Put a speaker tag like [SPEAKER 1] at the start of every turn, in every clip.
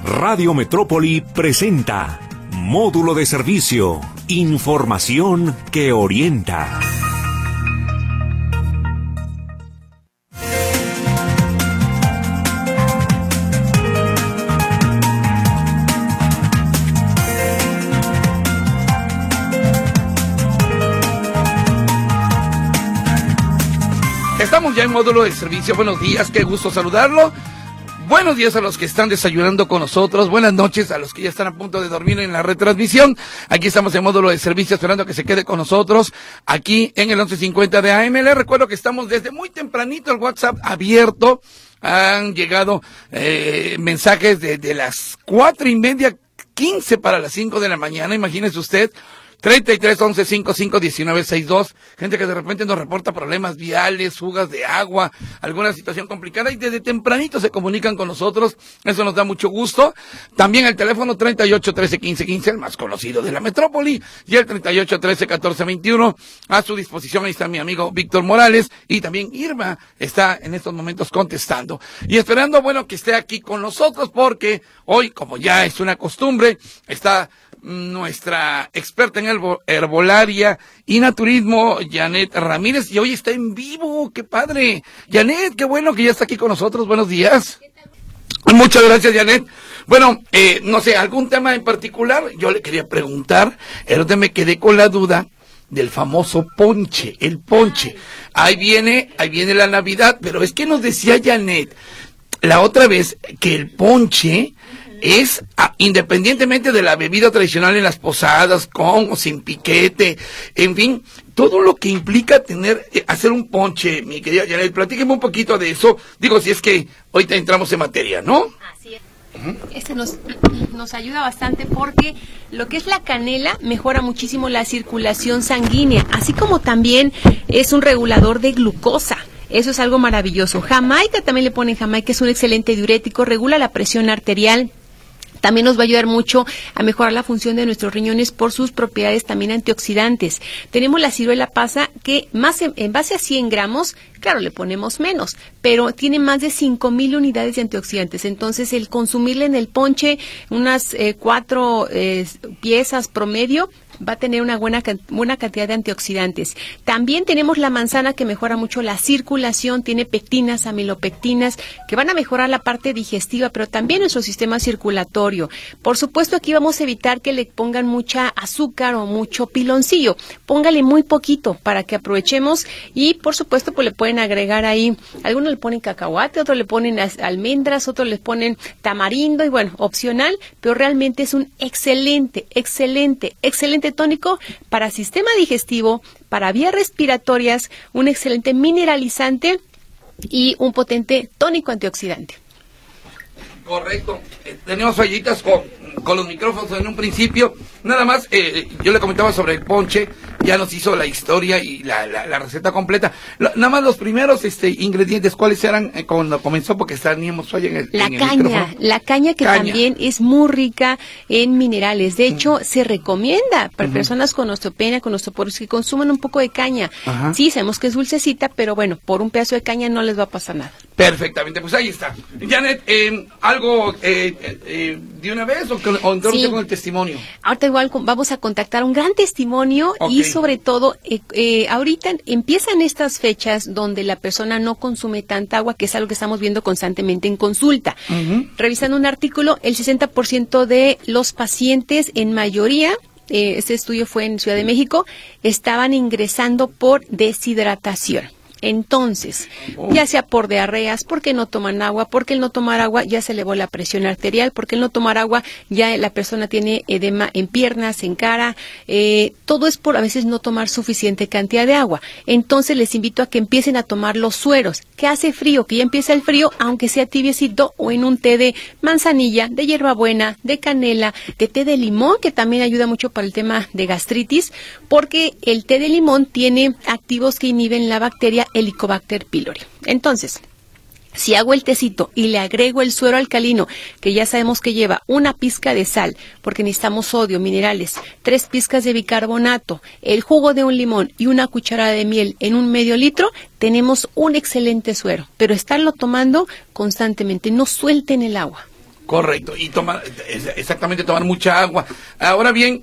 [SPEAKER 1] Radio Metrópoli presenta Módulo de Servicio, información que orienta.
[SPEAKER 2] Estamos ya en módulo de servicio. Buenos días, qué gusto saludarlo. Buenos días a los que están desayunando con nosotros. Buenas noches a los que ya están a punto de dormir en la retransmisión. Aquí estamos en módulo de servicio esperando que se quede con nosotros aquí en el 1150 de AM. Les recuerdo que estamos desde muy tempranito, el WhatsApp abierto. Han llegado mensajes de las 4:30, 15 para las 5 de la mañana. Imagínese usted. 33 11 55 19 62, gente que de repente nos reporta problemas viales, fugas de agua, alguna situación complicada y desde tempranito se comunican con nosotros, eso nos da mucho gusto. También el teléfono 38 13 15 15, el más conocido de la metrópoli, y el 38 13 14 21, a su disposición. Ahí está mi amigo Víctor Morales y también Irma está en estos momentos contestando y esperando, bueno, que esté aquí con nosotros porque hoy, como ya es una costumbre, está nuestra experta en herbolaria y naturismo, Janet Ramírez, y hoy está en vivo. ¡Qué padre! Janet, qué bueno que ya está aquí con nosotros. Buenos días. Muchas gracias, Janet. Bueno, no sé, algún tema en particular, yo le quería preguntar, es donde me quedé con la duda del famoso ponche, el ponche. Ahí viene la Navidad, pero es que nos decía Janet la otra vez que el ponche es independientemente de la bebida tradicional en las posadas, con o sin piquete, en fin, todo lo que implica hacer un ponche, mi querida Janet, platíqueme un poquito de eso, digo, si es que ahorita entramos en materia, ¿no?
[SPEAKER 3] Así es. Este nos ayuda bastante porque lo que es la canela mejora muchísimo la circulación sanguínea, así como también es un regulador de glucosa. Eso es algo maravilloso. Jamaica, también le ponen jamaica, es un excelente diurético, regula la presión arterial. También nos va a ayudar mucho a mejorar la función de nuestros riñones por sus propiedades también antioxidantes. Tenemos la ciruela pasa que en base a 100 gramos, claro, le ponemos menos, pero tiene más de 5,000 unidades de antioxidantes. Entonces, el consumirle en el ponche unas 4 piezas promedio, va a tener una buena cantidad de antioxidantes. También tenemos la manzana que mejora mucho la circulación, tiene pectinas, amilopectinas, que van a mejorar la parte digestiva, pero también nuestro sistema circulatorio. Por supuesto, aquí vamos a evitar que le pongan mucha azúcar o mucho piloncillo. Póngale muy poquito para que aprovechemos y, por supuesto, pues le pueden agregar ahí, algunos le ponen cacahuate, otros le ponen almendras, otros le ponen tamarindo y bueno, opcional, pero realmente es un excelente tónico para sistema digestivo, para vías respiratorias, un excelente mineralizante y un potente tónico antioxidante.
[SPEAKER 2] Correcto. Tenemos fallitas con los micrófonos en un principio. Nada más, yo le comentaba sobre el ponche, ya nos hizo la historia y la receta completa. Nada más los primeros ingredientes, ¿cuáles eran cuando comenzó? Porque teníamos falla en el micrófono.
[SPEAKER 3] La caña que también es muy rica en minerales. De hecho, se recomienda para personas con osteopenia, con osteoporosis, que consuman un poco de caña. Ajá. Sí, sabemos que es dulcecita, pero bueno, por un pedazo de caña no les va a pasar nada. Perfectamente,
[SPEAKER 2] pues ahí está. Janet, ¿algo de una vez o entonces
[SPEAKER 3] sí,
[SPEAKER 2] con el testimonio?
[SPEAKER 3] Ahorita igual vamos a contactar un gran testimonio. Okay. Y sobre todo, ahorita empiezan estas fechas donde la persona no consume tanta agua, que es algo que estamos viendo constantemente en consulta. Revisando un artículo, el 60% de los pacientes, en mayoría, este estudio fue en Ciudad de México, estaban ingresando por deshidratación. Entonces, ya sea por diarreas, porque no toman agua, porque el no tomar agua ya se elevó la presión arterial, porque el no tomar agua ya la persona tiene edema en piernas, en cara, todo es por a veces no tomar suficiente cantidad de agua. Entonces les invito a que empiecen a tomar los sueros, que hace frío, que ya empieza el frío, aunque sea tibiecito, o en un té de manzanilla, de hierbabuena, de canela, de té de limón, que también ayuda mucho para el tema de gastritis, porque el té de limón tiene activos que inhiben la bacteria Helicobacter pylori. Entonces, si hago el tecito y le agrego el suero alcalino, que ya sabemos que lleva una pizca de sal, porque necesitamos sodio, minerales, 3 pizcas de bicarbonato, el jugo de un limón y una cucharada de miel en un medio litro, tenemos un excelente suero. Pero estarlo tomando constantemente, no suelten el agua.
[SPEAKER 2] Correcto, y tomar mucha agua. Ahora bien,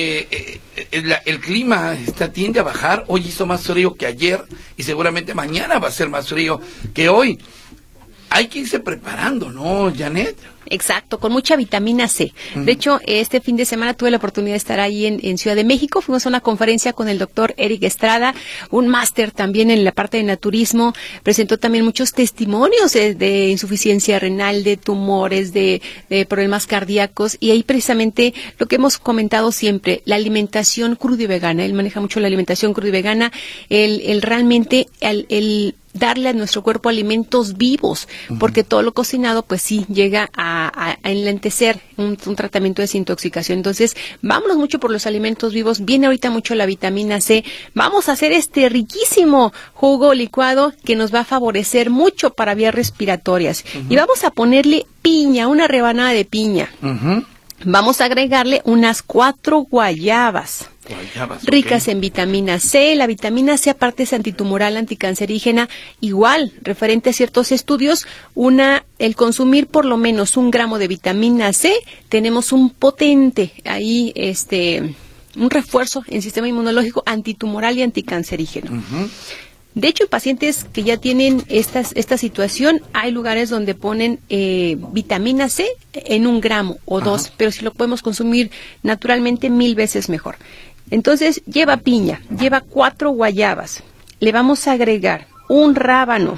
[SPEAKER 2] el clima tiende a bajar. Hoy hizo más frío que ayer y seguramente mañana va a ser más frío que hoy. Hay que irse preparando, ¿no, Janet?
[SPEAKER 3] Exacto, con mucha vitamina C. De hecho, este fin de semana tuve la oportunidad de estar ahí en Ciudad de México. Fuimos a una conferencia con el doctor Eric Estrada, un máster también en la parte de naturismo. Presentó también muchos testimonios de insuficiencia renal, de tumores, de problemas cardíacos. Y ahí precisamente lo que hemos comentado siempre, la alimentación crudo y vegana. Él maneja mucho la alimentación crudo y vegana. El realmente, el darle a nuestro cuerpo alimentos vivos, porque todo lo cocinado pues sí llega a enlentecer un tratamiento de desintoxicación. Entonces, vámonos mucho por los alimentos vivos. Viene ahorita mucho la vitamina C. Vamos a hacer este riquísimo jugo licuado que nos va a favorecer mucho para vías respiratorias. Y vamos a ponerle piña, una rebanada de piña. Vamos a agregarle unas 4 guayabas. Ricas en vitamina C. La vitamina C aparte es antitumoral, anticancerígena. Igual, referente a ciertos estudios, el consumir por lo menos 1 gramo de vitamina C, tenemos un potente ahí, un refuerzo en sistema inmunológico antitumoral y anticancerígeno. De hecho, en pacientes que ya tienen esta situación, hay lugares donde ponen vitamina C en 1 gramo o 2, pero si lo podemos consumir naturalmente 1000 veces mejor. Entonces, lleva piña, lleva 4 guayabas, le vamos a agregar un rábano,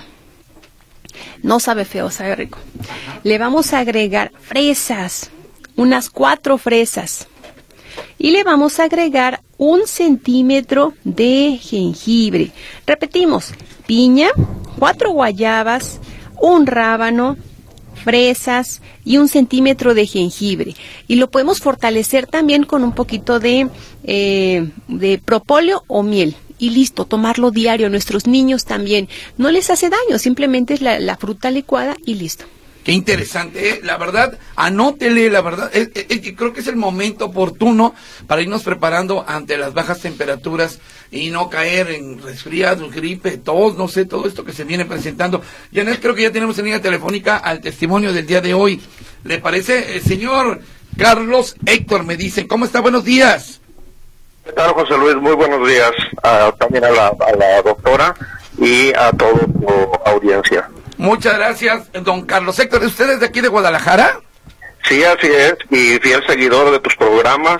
[SPEAKER 3] no sabe feo, sabe rico. Le vamos a agregar fresas, unas 4 fresas, y le vamos a agregar 1 centímetro de jengibre. Repetimos, piña, 4 guayabas, 1 rábano, fresas y 1 centímetro de jengibre. Y lo podemos fortalecer también con un poquito de propóleo o miel. Y listo, tomarlo diario. A nuestros niños también. No les hace daño, simplemente es la fruta licuada y listo.
[SPEAKER 2] Qué interesante, la verdad, anótele, la verdad, creo que es el momento oportuno para irnos preparando ante las bajas temperaturas y no caer en resfriados, gripe, tos, no sé, todo esto que se viene presentando. Janet, creo que ya tenemos en línea telefónica al testimonio del día de hoy. ¿Le parece? El señor Carlos Héctor me dice, ¿cómo está? Buenos días.
[SPEAKER 4] ¿Qué tal, José Luis? Muy buenos días, también a la doctora y a toda tu audiencia.
[SPEAKER 2] Muchas gracias, don Carlos Héctor. ¿Usted es de aquí de Guadalajara?
[SPEAKER 4] Sí, así es, y fiel seguidor de tus programas,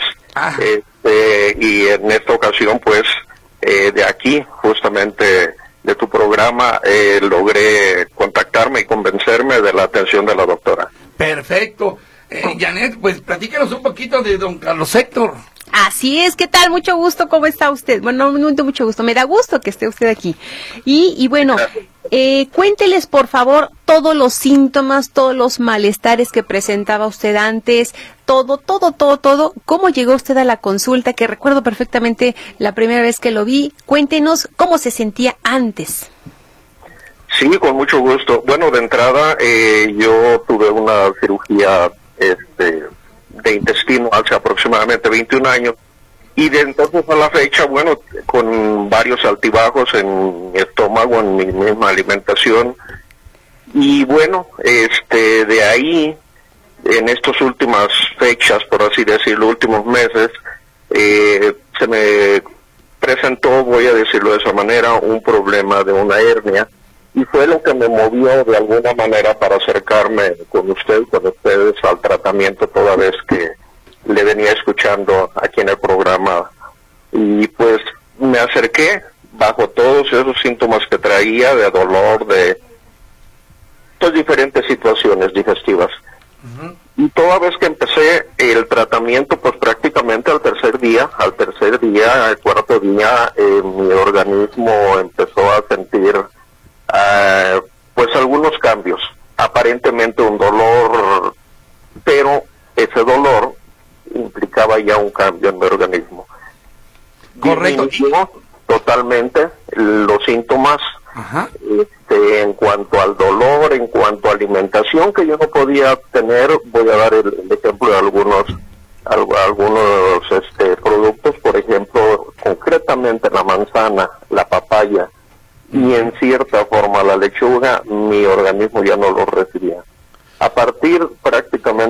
[SPEAKER 4] y en esta ocasión, pues, de aquí, justamente de tu programa, logré contactarme y convencerme de la atención de la doctora.
[SPEAKER 2] Perfecto. Janet, pues, platícanos un poquito de don Carlos Héctor.
[SPEAKER 3] Así es, ¿qué tal? Mucho gusto, ¿cómo está usted? Bueno, no mucho gusto, me da gusto que esté usted aquí. Y bueno, cuénteles por favor todos los síntomas, todos los malestares que presentaba usted antes, todo, cómo llegó usted a la consulta, que recuerdo perfectamente la primera vez que lo vi. Cuéntenos cómo se sentía antes.
[SPEAKER 4] Sí, con mucho gusto. Bueno, de entrada, yo tuve una cirugía, de intestino hace aproximadamente 21 años, y de entonces a la fecha, bueno, con varios altibajos en mi estómago, en mi misma alimentación, y bueno, de ahí, en estas últimas fechas, por así decirlo, últimos meses, se me presentó, voy a decirlo de esa manera, un problema de una hernia, y fue lo que me movió de alguna manera para acercarme con ustedes al tratamiento, toda vez que le venía escuchando aquí en el programa. Y pues me acerqué bajo todos esos síntomas que traía de dolor, de diferentes situaciones digestivas. Y toda vez que empecé el tratamiento, pues prácticamente al tercer día, al cuarto día, mi organismo empezó a sentir pues algunos cambios, aparentemente un dolor, pero ese dolor implicaba ya un cambio en mi organismo.
[SPEAKER 2] Correcto.
[SPEAKER 4] Disminuyó totalmente los síntomas. En cuanto al dolor, en cuanto a alimentación que yo no podía tener. Voy a dar el ejemplo de algunos productos, por ejemplo, concretamente la manzana, la papaya, y en cierta forma la lechuga, mi organismo ya no lo recibía. A partir prácticamente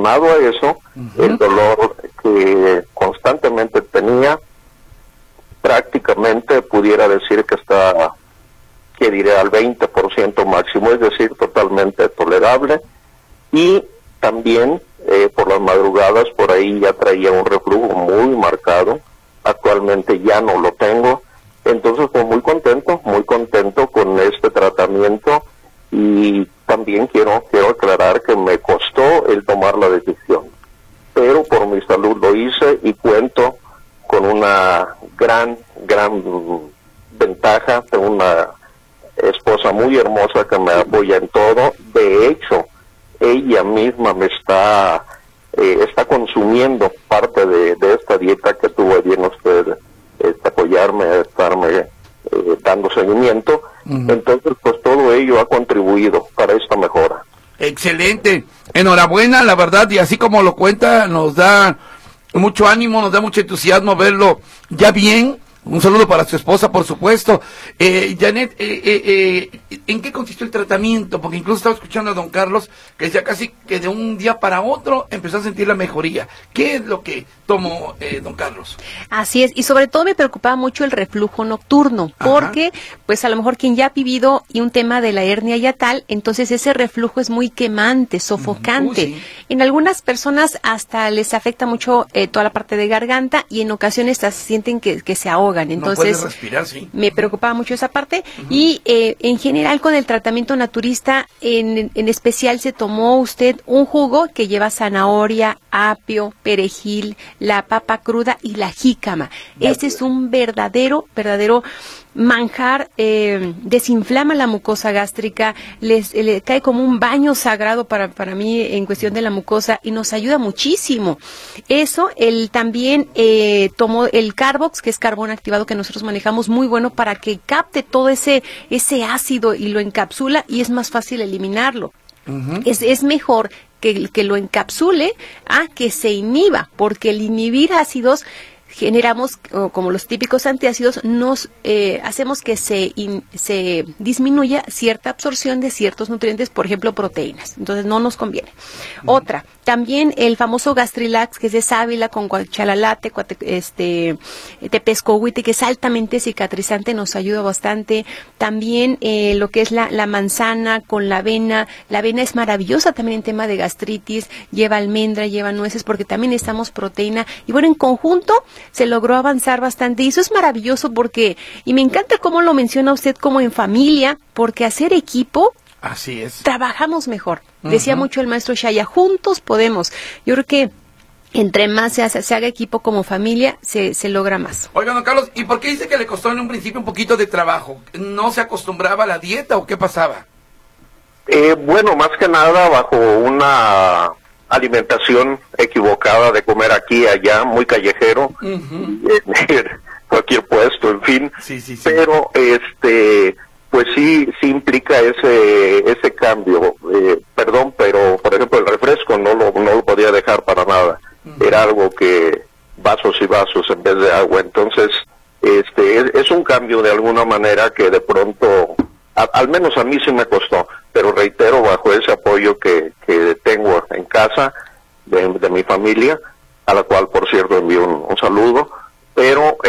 [SPEAKER 4] aunado a eso, el dolor que constantemente tenía, prácticamente pudiera decir que está, que diré, al 20% máximo, es decir, totalmente tolerable. Y también por las madrugadas por ahí ya traía un reflujo muy marcado. Actualmente ya no lo tengo. Entonces, pues muy contento con este tratamiento. Y también quiero aclarar que me costó el tomar la decisión, pero por mi salud lo hice y cuento con una gran ventaja. Tengo una esposa muy hermosa que me apoya en todo. De hecho, ella misma me está consumiendo parte de esta dieta que tuvo bien usted apoyarme, estarme dando seguimiento. Entonces, pues todo ello ha contribuido para esta mejora.
[SPEAKER 2] Excelente, enhorabuena, la verdad, y así como lo cuenta, nos da mucho ánimo, nos da mucho entusiasmo verlo ya bien. Un saludo para su esposa, por supuesto. Janet, ¿en qué consistió el tratamiento? Porque incluso estaba escuchando a don Carlos que decía casi que de un día para otro empezó a sentir la mejoría. ¿Qué es lo que tomó don Carlos?
[SPEAKER 3] Así es, y sobre todo me preocupaba mucho el reflujo nocturno, porque pues a lo mejor quien ya ha vivido y un tema de la hernia yatal, entonces ese reflujo es muy quemante, sofocante. Sí. En algunas personas hasta les afecta mucho toda la parte de garganta y en ocasiones hasta sienten que se ahogan. Entonces,
[SPEAKER 2] no puedes respirar, sí.
[SPEAKER 3] Me preocupaba mucho esa parte. Y en general con el tratamiento naturista, en especial se tomó usted un jugo que lleva zanahoria, apio, perejil, la papa cruda y la jícama. Este es un verdadero manjar, desinflama la mucosa gástrica, le cae como un baño sagrado para mí en cuestión de la mucosa y nos ayuda muchísimo. Eso, también tomó el Carbox, que es carbón activado que nosotros manejamos, muy bueno para que capte todo ese ácido y lo encapsula y es más fácil eliminarlo. Es mejor que lo encapsule a que se inhiba, porque el inhibir ácidos generamos, como los típicos antiácidos, hacemos que se disminuya cierta absorción de ciertos nutrientes, por ejemplo, proteínas. Entonces, no nos conviene. Otra, también el famoso Gastrilax, que es de sábila con guachalalate, tepescohuite, que es altamente cicatrizante, nos ayuda bastante. También lo que es la manzana con la avena. La avena es maravillosa también en tema de gastritis, lleva almendra, lleva nueces, porque también necesitamos proteína. Y bueno, en conjunto se logró avanzar bastante y eso es maravilloso y me encanta cómo lo menciona usted como en familia, porque hacer equipo,
[SPEAKER 2] así es,
[SPEAKER 3] trabajamos mejor. Decía mucho el maestro Shaya, juntos podemos. Yo creo que entre más se haga equipo como familia, se logra más.
[SPEAKER 2] Oiga, don Carlos, ¿y por qué dice que le costó en un principio un poquito de trabajo? ¿No se acostumbraba a la dieta o qué pasaba?
[SPEAKER 4] Bueno, más que nada bajo una alimentación equivocada de comer aquí y allá, muy callejero, cualquier puesto, en fin. Sí. Pero pues sí implica ese cambio. Perdón, pero por ejemplo el refresco no lo podía dejar para nada. Era algo que vasos y vasos en vez de agua. Entonces es un cambio de alguna manera que de pronto al menos a mí sí me costó, pero reitero, bajo ese apoyo que tengo en casa de mi familia, a la cual por cierto envío un saludo, pero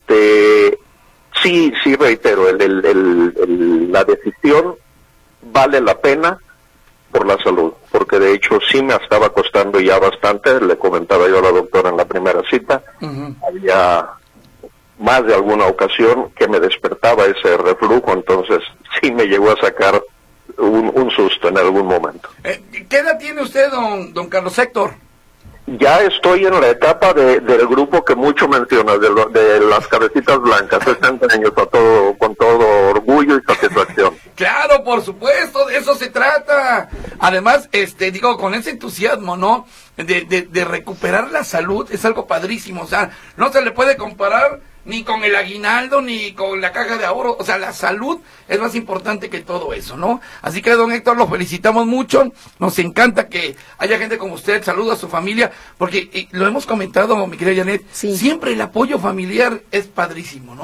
[SPEAKER 4] sí reitero, la decisión vale la pena por la salud, porque de hecho sí me estaba costando ya bastante. Le comentaba yo a la doctora en la primera cita, había más de alguna ocasión que me despertaba ese reflujo, entonces sí me llegó a sacar un susto en algún momento.
[SPEAKER 2] ¿Qué edad tiene usted, don Carlos Héctor?
[SPEAKER 4] Ya estoy en la etapa del grupo que mucho mencionas, de las cabecitas blancas, 60 años, con todo orgullo y satisfacción.
[SPEAKER 2] Claro, por supuesto, de eso se trata. Además, con ese entusiasmo, ¿no? De recuperar la salud, es algo padrísimo, o sea, no se le puede comparar ni con el aguinaldo, ni con la caja de ahorro. O sea, la salud es más importante que todo eso, ¿no? Así que, don Héctor, lo felicitamos mucho. Nos encanta que haya gente como usted. Saluda a su familia, porque lo hemos comentado, mi querida Janet, siempre el apoyo familiar es padrísimo, ¿no?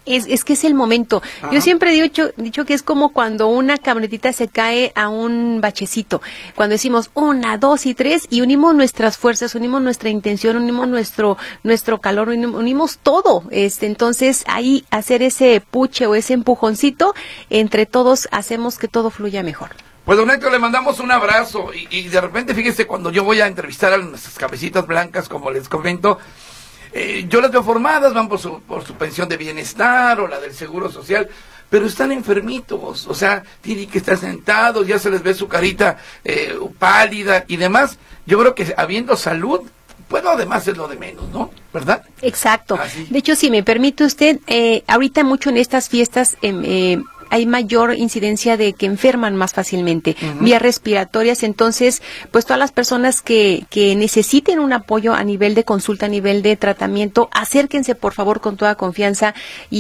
[SPEAKER 3] Es que es el momento.
[SPEAKER 2] Ajá.
[SPEAKER 3] Yo siempre he dicho que es como cuando una camionetita se cae a un bachecito. Cuando decimos 1, 2 y 3 y unimos nuestras fuerzas, unimos nuestra intención, unimos nuestro calor, unimos todo. Entonces ahí hacer ese puche o ese empujoncito, entre todos hacemos que todo fluya mejor.
[SPEAKER 2] Pues don Héctor, le mandamos un abrazo y de repente, fíjese, cuando yo voy a entrevistar a nuestras cabecitas blancas, como les comento, yo las veo formadas, van por su pensión de bienestar o la del seguro social, pero están enfermitos, o sea, tienen que estar sentados, ya se les ve su carita pálida y demás. Yo creo que habiendo salud, pues lo demás es lo de menos, ¿no? ¿Verdad?
[SPEAKER 3] Exacto.
[SPEAKER 2] Así.
[SPEAKER 3] De hecho, si me permite usted, ahorita mucho en estas fiestas hay mayor incidencia de que enferman más fácilmente, vías respiratorias. Entonces, pues todas las personas que necesiten un apoyo a nivel de consulta, a nivel de tratamiento, acérquense por favor con toda confianza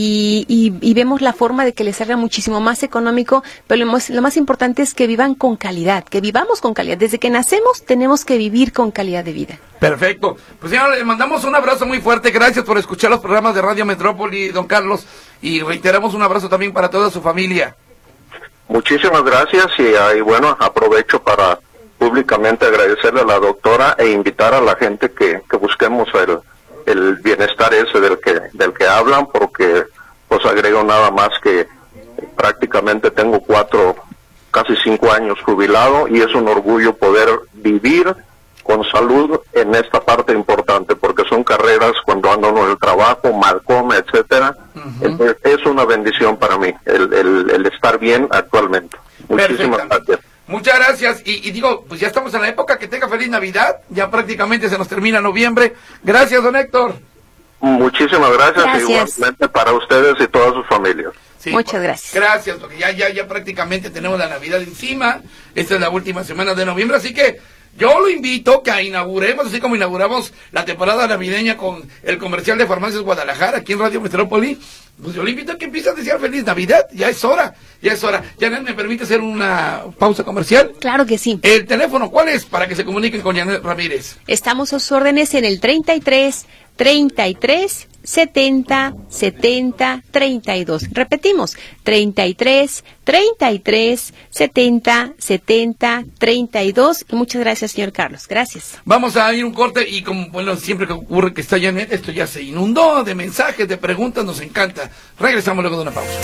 [SPEAKER 3] y vemos la forma de que les salga muchísimo más económico, pero lo más importante es que vivan con calidad, que vivamos con calidad. Desde que nacemos tenemos que vivir con calidad de vida.
[SPEAKER 2] Perfecto. Pues señor, le mandamos un abrazo muy fuerte. Gracias por escuchar los programas de Radio Metrópoli, don Carlos. Y reiteramos un abrazo también para toda su familia.
[SPEAKER 4] Muchísimas gracias y bueno, aprovecho para públicamente agradecerle a la doctora e invitar a la gente que busquemos el bienestar ese del que hablan, porque pues agrego nada más que prácticamente tengo casi 5 años jubilado y es un orgullo poder vivir con salud en esta parte importante, porque son carreras cuando ando en el trabajo, mal come, etcétera. Entonces, es una bendición para mí el estar bien actualmente. Muchísimas gracias.
[SPEAKER 2] Muchas gracias y digo, pues ya estamos en la época, que tenga feliz Navidad, ya prácticamente se nos termina noviembre. Gracias, don Héctor.
[SPEAKER 4] Muchísimas gracias. Igualmente para ustedes y todas sus familias.
[SPEAKER 3] Sí, muchas gracias.
[SPEAKER 2] Gracias, porque ya prácticamente tenemos la Navidad encima. Esta es la última semana de noviembre, así que yo lo invito que inauguremos, así como inauguramos la temporada navideña con el comercial de Farmacias Guadalajara, aquí en Radio Metrópoli. Pues yo le invito a que empiece a desear feliz Navidad. Ya es hora. Janet, ¿me permite hacer una pausa comercial?
[SPEAKER 3] Claro que sí.
[SPEAKER 2] ¿El teléfono cuál es para que se comuniquen con Janet Ramírez?
[SPEAKER 3] Estamos a sus órdenes en el 33 70 70 32. Repetimos, 33 70 70 32. Y muchas gracias, señor Carlos. Gracias.
[SPEAKER 2] Vamos a ir un corte y como bueno, siempre que ocurre que está Janet, esto ya se inundó de mensajes, de preguntas, nos encanta. Regresamos luego de una pausa.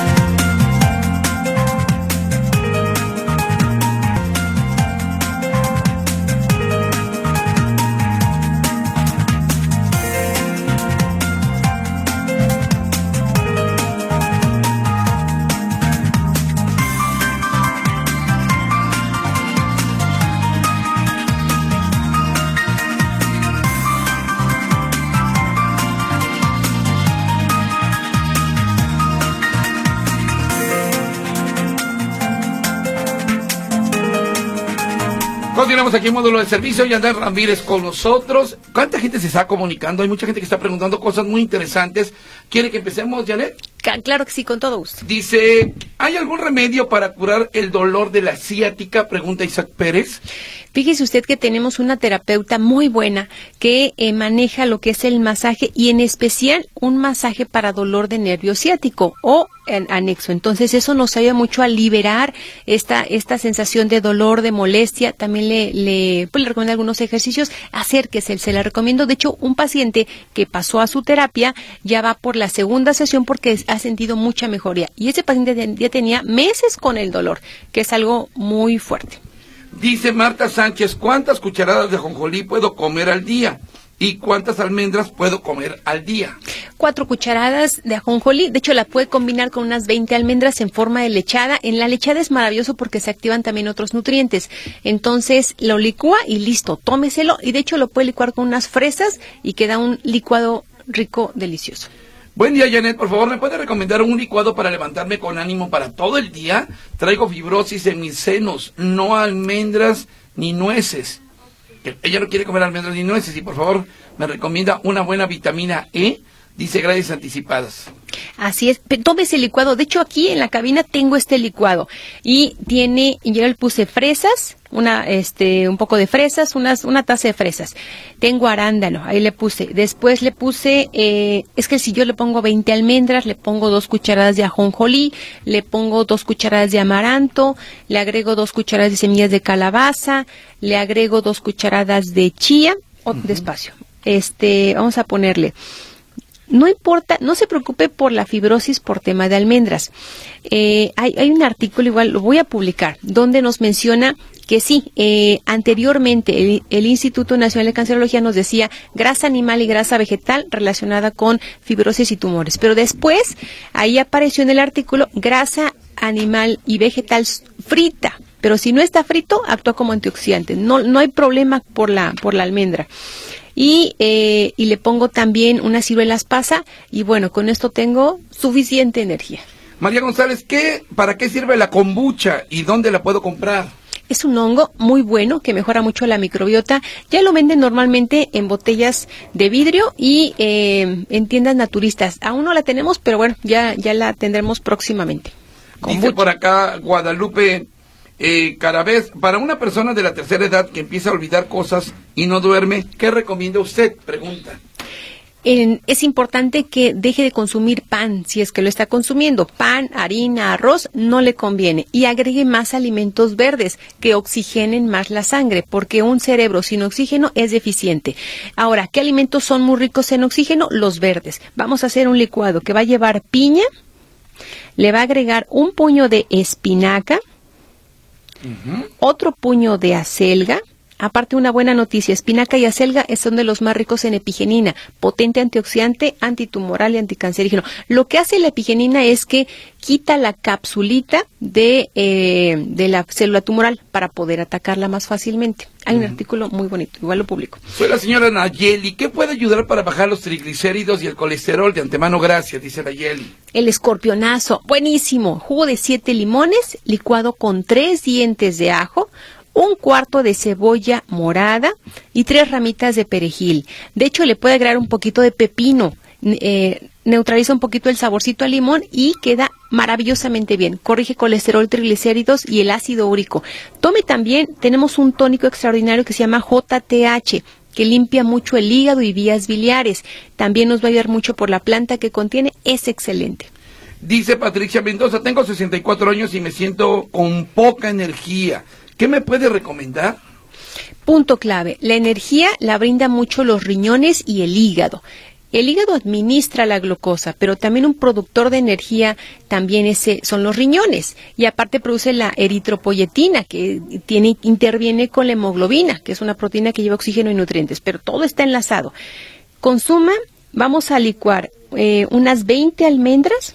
[SPEAKER 2] Continuamos aquí en Módulo de Servicio y Janet Ramírez con nosotros. ¿Cuánta gente se está comunicando? Hay mucha gente que está preguntando cosas muy interesantes. ¿Quiere que empecemos, Janet?
[SPEAKER 3] Claro que sí, con todo gusto.
[SPEAKER 2] Dice, ¿hay algún remedio para curar el dolor de la ciática? Pregunta Isaac Pérez.
[SPEAKER 3] Fíjese usted que tenemos una terapeuta muy buena que maneja lo que es el masaje y en especial un masaje para dolor de nervio ciático o anexo. Entonces eso nos ayuda mucho a liberar esta sensación de dolor, de molestia. También le recomiendo algunos ejercicios. Acérquese, se la recomiendo. De hecho, un paciente que pasó a su terapia ya va por la segunda sesión porque ha sentido mucha mejoría. Y ese paciente ya tenía meses con el dolor, que es algo muy fuerte.
[SPEAKER 2] Dice Marta Sánchez, ¿cuántas cucharadas de ajonjolí puedo comer al día? ¿Y cuántas almendras puedo comer al día? 4
[SPEAKER 3] cucharadas de ajonjolí. De hecho, la puede combinar con unas 20 almendras en forma de lechada. En la lechada es maravilloso porque se activan también otros nutrientes. Entonces, lo licúa y listo, tómeselo. Y de hecho, lo puede licuar con unas fresas y queda un licuado rico, delicioso.
[SPEAKER 2] Buen día, Janet. Por favor, ¿me puede recomendar un licuado para levantarme con ánimo para todo el día? Traigo fibrosis en mis senos, no almendras ni nueces. Ella no quiere comer almendras ni nueces y por favor me recomienda una buena vitamina E Dice gracias anticipadas.
[SPEAKER 3] Así es, tome ese licuado. De hecho, aquí en la cabina tengo este licuado y yo le puse fresas, un poco de fresas, una taza de fresas. Tengo arándano, ahí le puse. Después le puse, es que si yo le pongo 20 almendras, le pongo 2 cucharadas de ajonjolí, le pongo 2 cucharadas de amaranto, le agrego 2 cucharadas de semillas de calabaza, le agrego 2 cucharadas de chía, despacio. Vamos a ponerle. No importa, no se preocupe por la fibrosis por tema de almendras. Hay un artículo, igual lo voy a publicar, donde nos menciona que sí, anteriormente el Instituto Nacional de Cancerología nos decía grasa animal y grasa vegetal relacionada con fibrosis y tumores. Pero después, ahí apareció en el artículo grasa animal y vegetal frita. Pero si no está frito, actúa como antioxidante. No hay problema por la almendra. Y le pongo también unas ciruelas pasa y bueno, con esto tengo suficiente energía.
[SPEAKER 2] María González, ¿para qué sirve la kombucha y dónde la puedo comprar?
[SPEAKER 3] Es un hongo muy bueno que mejora mucho la microbiota. Ya lo venden normalmente en botellas de vidrio y en tiendas naturistas. Aún no la tenemos, pero bueno, ya la tendremos próximamente.
[SPEAKER 2] Kombucha. Dice por acá Guadalupe Carabés, para una persona de la tercera edad que empieza a olvidar cosas y no duerme, ¿qué recomienda usted? Pregunta.
[SPEAKER 3] Es importante que deje de consumir pan, si es que lo está consumiendo. Pan, harina, arroz, no le conviene. Y agregue más alimentos verdes que oxigenen más la sangre, porque un cerebro sin oxígeno es deficiente. Ahora, ¿qué alimentos son muy ricos en oxígeno? Los verdes. Vamos a hacer un licuado que va a llevar piña, le va a agregar un puño de espinaca, otro puño de acelga. Aparte, una buena noticia, espinaca y acelga son de los más ricos en epigenina, potente antioxidante, antitumoral y anticancerígeno. Lo que hace la epigenina es que quita la capsulita de la célula tumoral para poder atacarla más fácilmente. Hay un artículo muy bonito, igual lo publico.
[SPEAKER 2] Soy la señora Nayeli. ¿Qué puede ayudar para bajar los triglicéridos y el colesterol? De antemano, gracias, dice Nayeli.
[SPEAKER 3] El escorpionazo, buenísimo. Jugo de 7 limones, licuado con 3 dientes de ajo, 1/4 de cebolla morada y 3 ramitas de perejil. De hecho, le puede agregar un poquito de pepino, neutraliza un poquito el saborcito al limón y queda maravillosamente bien. Corrige colesterol, triglicéridos y el ácido úrico. Tome también, tenemos un tónico extraordinario que se llama JTH, que limpia mucho el hígado y vías biliares. También nos va a ayudar mucho por la planta que contiene, es excelente.
[SPEAKER 2] Dice Patricia Mendoza, tengo 64 años y me siento con poca energía. ¿Qué me puede recomendar?
[SPEAKER 3] Punto clave. La energía la brinda mucho los riñones y el hígado. El hígado administra la glucosa, pero también un productor de energía también son los riñones. Y aparte produce la eritropoyetina, que interviene con la hemoglobina, que es una proteína que lleva oxígeno y nutrientes, pero todo está enlazado. Consuma, vamos a licuar unas 20 almendras.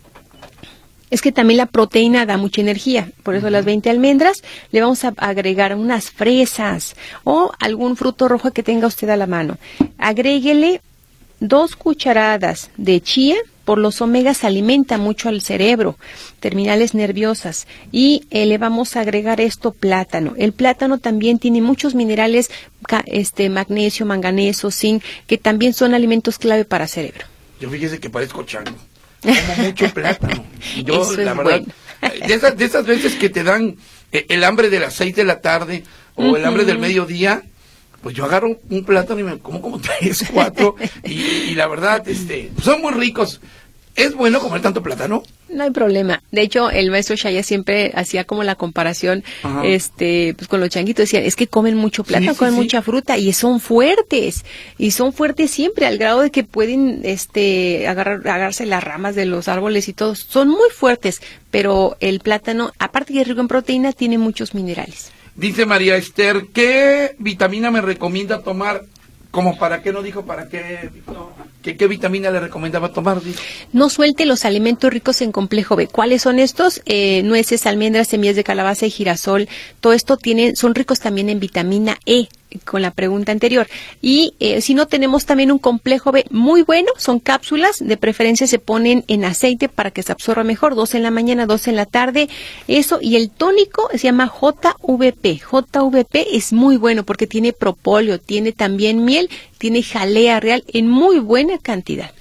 [SPEAKER 3] Es que también la proteína da mucha energía, por eso las 20 almendras, le vamos a agregar unas fresas o algún fruto rojo que tenga usted a la mano. Agréguele 2 cucharadas de chía, por los omegas alimenta mucho al cerebro, terminales nerviosas, y le vamos a agregar plátano. El plátano también tiene muchos minerales, magnesio, manganeso, zinc, que también son alimentos clave para el cerebro.
[SPEAKER 2] Yo fíjese que parezco chango. Como mucho plátano. Yo,
[SPEAKER 3] eso
[SPEAKER 2] la
[SPEAKER 3] es
[SPEAKER 2] verdad,
[SPEAKER 3] bueno.
[SPEAKER 2] de esas veces que te dan el hambre de las 6 de la tarde o el hambre del mediodía, pues yo agarro un plátano y me como 3, 4 y la verdad, son muy ricos. ¿Es bueno comer tanto plátano?
[SPEAKER 3] No hay problema. De hecho, el maestro Shaya siempre hacía como la comparación, pues con los changuitos. Decían, es que comen mucho plátano, comen mucha fruta y son fuertes. Y son fuertes siempre, al grado de que pueden, agarrarse las ramas de los árboles y todo. Son muy fuertes, pero el plátano, aparte que es rico en proteína, tiene muchos minerales.
[SPEAKER 2] Dice María Esther, ¿qué vitamina me recomienda tomar? ¿Como para qué no dijo para qué? No. ¿Qué vitamina le recomendaba tomar? Dijo.
[SPEAKER 3] No suelte los alimentos ricos en complejo B. ¿Cuáles son estos? Nueces, almendras, semillas de calabaza y girasol. Todo esto son ricos también en vitamina E, con la pregunta anterior. Y si no, tenemos también un complejo B muy bueno, son cápsulas, de preferencia se ponen en aceite para que se absorba mejor, 2 en la mañana, 2 en la tarde, eso, y el tónico se llama JVP. JVP es muy bueno porque tiene propóleo, tiene también miel, tiene jalea real en muy buena cantidad.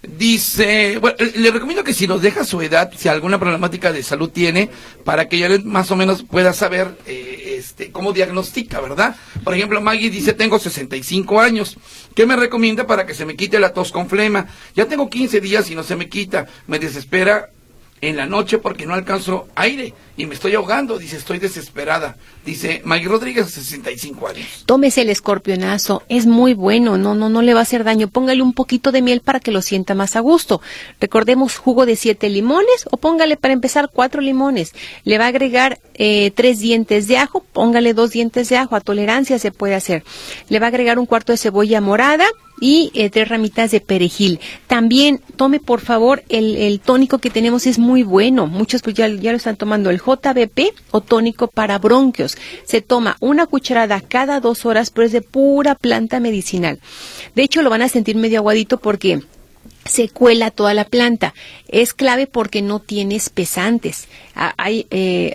[SPEAKER 2] Dice, bueno, le recomiendo que si nos deja su edad, si alguna problemática de salud tiene, para que ya más o menos pueda saber cómo diagnostica, ¿verdad? Por ejemplo, Maggie dice, tengo 65 años. ¿Qué me recomienda para que se me quite la tos con flema? Ya tengo 15 días y no se me quita. Me desespera en la noche porque no alcanzo aire y me estoy ahogando. Dice, estoy desesperada. Dice Maggie Rodríguez, 65 años.
[SPEAKER 3] Tómese el escorpionazo, es muy bueno, no le va a hacer daño. Póngale un poquito de miel para que lo sienta más a gusto. Recordemos jugo de 7 limones o póngale para empezar 4 limones. Le va a agregar 3 dientes de ajo, póngale 2 dientes de ajo, a tolerancia se puede hacer. Le va a agregar un cuarto de cebolla morada y 3 ramitas de perejil. También tome por favor el tónico que tenemos, es muy bueno. Muchos pues ya lo están tomando, el JBP o tónico para bronquios. Se toma una cucharada cada 2 horas, pero es de pura planta medicinal. De hecho lo van a sentir medio aguadito porque se cuela toda la planta. Es clave porque no tiene espesantes. Hay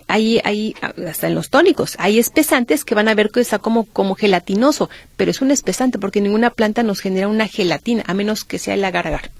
[SPEAKER 3] hasta en los tónicos, hay espesantes que van a ver que está como gelatinoso, pero es un espesante porque ninguna planta nos genera una gelatina, a menos que sea el agar-agar.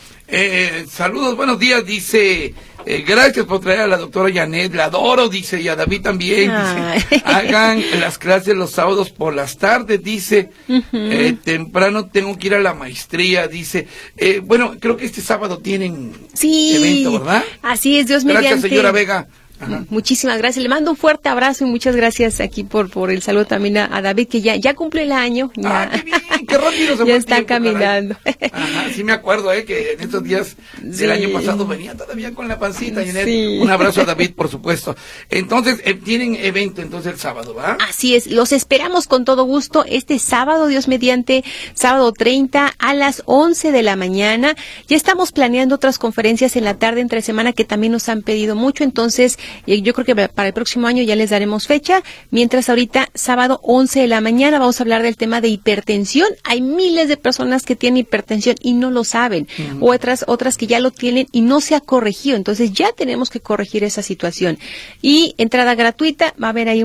[SPEAKER 2] Saludos, buenos días, dice, gracias por traer a la doctora Janet, la adoro, dice, y a David también, dice, hagan las clases los sábados por las tardes, dice, temprano tengo que ir a la maestría, dice, bueno, creo que este sábado tienen evento, ¿verdad?
[SPEAKER 3] Así es, Dios mediante.
[SPEAKER 2] Gracias, señora Vega. Ajá.
[SPEAKER 3] Muchísimas gracias, le mando un fuerte abrazo y muchas gracias aquí por el saludo también a David, que ya cumple el año, ya,
[SPEAKER 2] qué bien, qué rápido se
[SPEAKER 3] ya está tiempo, caminando.
[SPEAKER 2] Ajá, sí me acuerdo, que en estos días del año pasado venía todavía con la pancita, Janet.
[SPEAKER 3] Sí.
[SPEAKER 2] Un abrazo a David, por supuesto. Entonces, tienen evento entonces el sábado, ¿va?
[SPEAKER 3] Así es, los esperamos con todo gusto este sábado, Dios mediante, sábado 30 a las 11 de la mañana. Ya estamos planeando otras conferencias en la tarde, entre semana, que también nos han pedido mucho, entonces yo creo que para el próximo año ya les daremos fecha. Mientras ahorita, sábado 11 de la mañana, vamos a hablar del tema de hipertensión. Hay miles de personas que tienen hipertensión y no lo saben, o otras que ya lo tienen y no se ha corregido. Entonces ya tenemos que corregir esa situación. Y entrada gratuita, va a haber ahí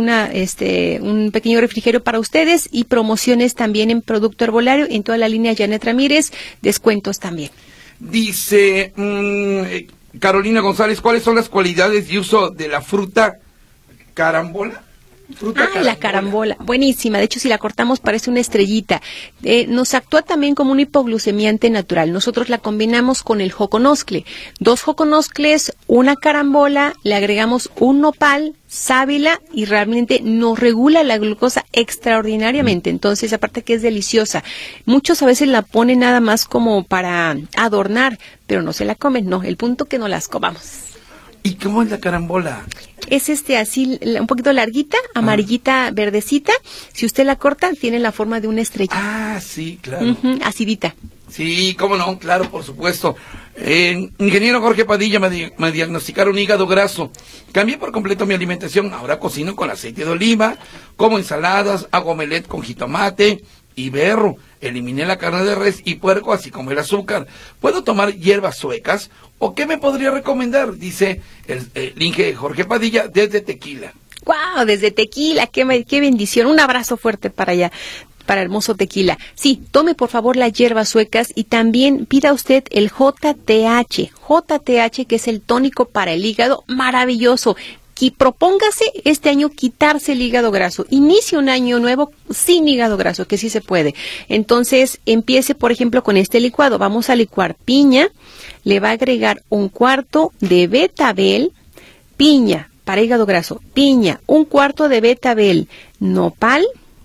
[SPEAKER 3] un pequeño refrigerio para ustedes y promociones también en producto herbolario, en toda la línea Janet Ramírez, descuentos también.
[SPEAKER 2] Dice Carolina González, ¿cuáles son las cualidades y uso de la fruta carambola?
[SPEAKER 3] La carambola, buenísima. De hecho, si la cortamos parece una estrellita. Nos actúa también como un hipoglucemiante natural. Nosotros la combinamos con el joconoscle. 2 joconoscles, una carambola, le agregamos un nopal, sábila y realmente nos regula la glucosa extraordinariamente. Entonces, aparte que es deliciosa. Muchos a veces la ponen nada más como para adornar, pero no se la comen. No, el punto que no las comamos.
[SPEAKER 2] ¿Y cómo es la carambola?
[SPEAKER 3] Es así, un poquito larguita, amarillita, verdecita. Si usted la corta, tiene la forma de una estrella.
[SPEAKER 2] Ah, sí, claro.
[SPEAKER 3] Acidita.
[SPEAKER 2] Sí, cómo no, claro, por supuesto. Ingeniero Jorge Padilla, me diagnosticaron hígado graso. Cambié por completo mi alimentación. Ahora cocino con aceite de oliva, como ensaladas, hago omelette con jitomate y berro. Eliminé la carne de res y puerco, así como el azúcar. ¿Puedo tomar hierbas suecas? ¿O qué me podría recomendar? Dice el Inge Jorge Padilla desde Tequila.
[SPEAKER 3] ¡Guau! Desde Tequila, qué bendición. Un abrazo fuerte para allá, para hermoso Tequila. Sí, tome por favor las hierbas suecas y también pida usted el JTH, que es el tónico para el hígado, maravilloso. Y propóngase este año quitarse el hígado graso. Inicie un año nuevo sin hígado graso, que sí se puede. Entonces, empiece, por ejemplo, con este licuado. Vamos a licuar piña, le va a agregar un cuarto de betabel, piña, para hígado graso, piña, un cuarto de betabel, nopal,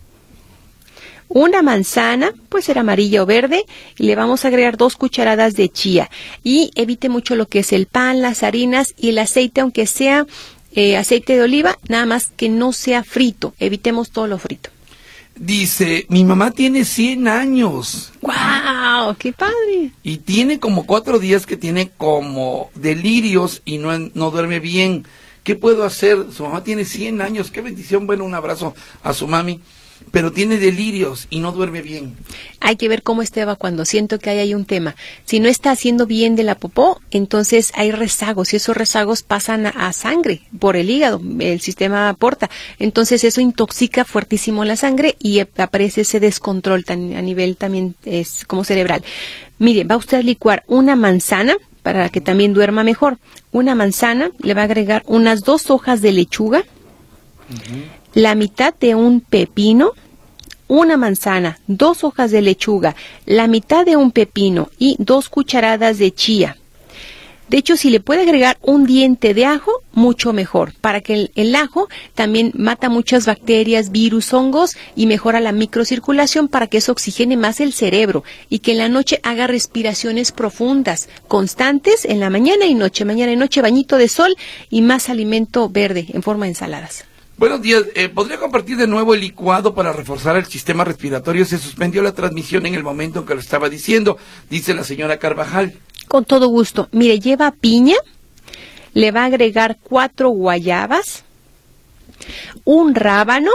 [SPEAKER 3] una manzana, puede ser amarilla o verde, y le vamos a agregar 2 cucharadas de chía. Y evite mucho lo que es el pan, las harinas y el aceite, aunque sea aceite de oliva, nada más que no sea frito. Evitemos todo lo frito.
[SPEAKER 2] Dice, mi mamá tiene 100 años.
[SPEAKER 3] ¡Guau! ¡Qué padre!
[SPEAKER 2] Y tiene como 4 días que tiene como delirios y no duerme bien. ¿Qué puedo hacer? Su mamá tiene 100 años. ¡Qué bendición! Bueno, un abrazo a su mami. Pero tiene delirios y no duerme bien.
[SPEAKER 3] Hay que ver cómo está evacuando. Siento que hay un tema. Si no está haciendo bien de la popó, entonces hay rezagos y esos rezagos pasan a sangre por el hígado. El sistema aporta. Entonces eso intoxica fuertísimo la sangre y aparece ese descontrol a nivel también como cerebral. Mire, va usted a licuar una manzana para que también duerma mejor. Una manzana, le va a agregar unas 2 hojas de lechuga, la mitad de un pepino, una manzana, 2 hojas de lechuga, la mitad de un pepino y 2 cucharadas de chía. De hecho, si le puede agregar un diente de ajo, mucho mejor, para que el ajo también mata muchas bacterias, virus, hongos y mejora la microcirculación para que eso oxigene más el cerebro y que en la noche haga respiraciones profundas, constantes en la mañana y noche, bañito de sol y más alimento verde en forma de ensaladas.
[SPEAKER 2] Buenos días, ¿podría compartir de nuevo el licuado para reforzar el sistema respiratorio? Se suspendió la transmisión en el momento en que lo estaba diciendo, dice la señora Carvajal.
[SPEAKER 3] Con todo gusto. Mire, lleva piña, le va a agregar 4 guayabas, un rábano,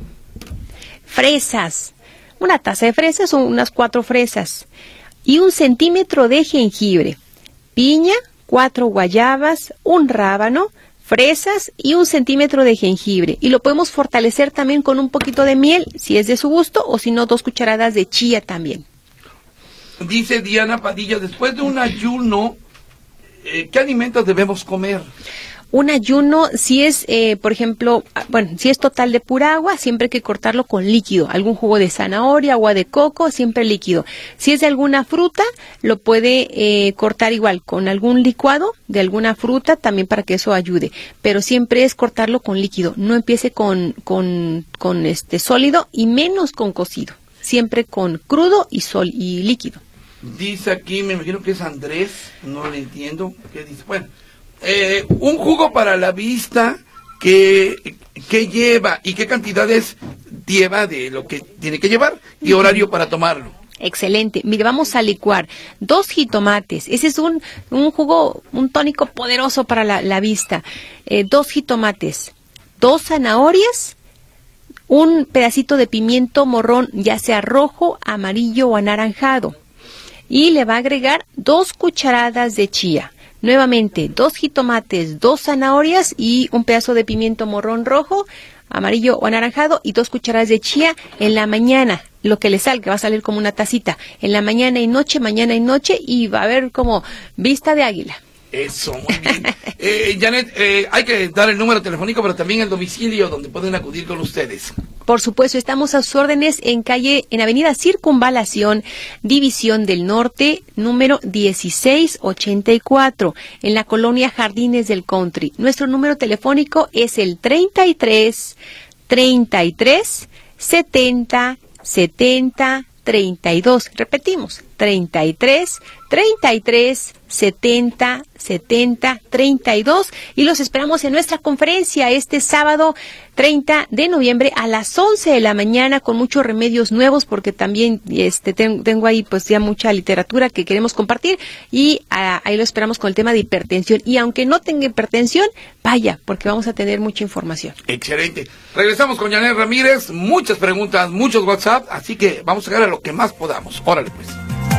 [SPEAKER 3] fresas, una taza de fresas o unas 4 fresas y 1 centímetro de jengibre. Piña, 4 guayabas, un rábano, fresas y 1 centímetro de jengibre. Y lo podemos fortalecer también con un poquito de miel, si es de su gusto, o si no, 2 cucharadas de chía también.
[SPEAKER 2] Dice Diana Padilla, después de un ayuno, ¿qué alimentos debemos comer?
[SPEAKER 3] Un ayuno, si es, por ejemplo, si es total de pura agua, siempre hay que cortarlo con líquido. Algún jugo de zanahoria, agua de coco, siempre líquido. Si es de alguna fruta, lo puede cortar igual con algún licuado de alguna fruta, también para que eso ayude. Pero siempre es cortarlo con líquido. No empiece con sólido y menos con cocido. Siempre con crudo y líquido.
[SPEAKER 2] Dice aquí, me imagino que es Andrés, no lo entiendo. ¿Qué dice? Bueno, un jugo para la vista, ¿qué lleva y qué cantidades lleva de lo que tiene que llevar y horario para tomarlo?
[SPEAKER 3] Excelente. Mire, vamos a licuar 2 jitomates. Ese es un jugo, un tónico poderoso para la vista. 2 jitomates, 2 zanahorias, un pedacito de pimiento morrón, ya sea rojo, amarillo o anaranjado. Y le va a agregar 2 cucharadas de chía. Nuevamente, 2 jitomates, 2 zanahorias y un pedazo de pimiento morrón rojo, amarillo o anaranjado y 2 cucharadas de chía en la mañana. Lo que le salga va a salir como una tacita. En la mañana y noche, y va a haber como vista de águila.
[SPEAKER 2] Eso, muy bien. Janet, hay que dar el número telefónico, pero también el domicilio donde pueden acudir con ustedes.
[SPEAKER 3] Por supuesto, estamos a sus órdenes en avenida Circunvalación, División del Norte, número 1684, en la colonia Jardines del Country. Nuestro número telefónico es el 33 70 32. Repetimos, 33 70 32 y los esperamos en nuestra conferencia este sábado 30 de noviembre a las 11 de la mañana con muchos remedios nuevos porque también tengo ahí pues ya mucha literatura que queremos compartir y ahí lo esperamos con el tema de hipertensión y aunque no tenga hipertensión, vaya, porque vamos a tener mucha información.
[SPEAKER 2] Excelente. Regresamos con Janet Ramírez, muchas preguntas, muchos WhatsApp, así que vamos a llegar a lo que más podamos. Órale pues.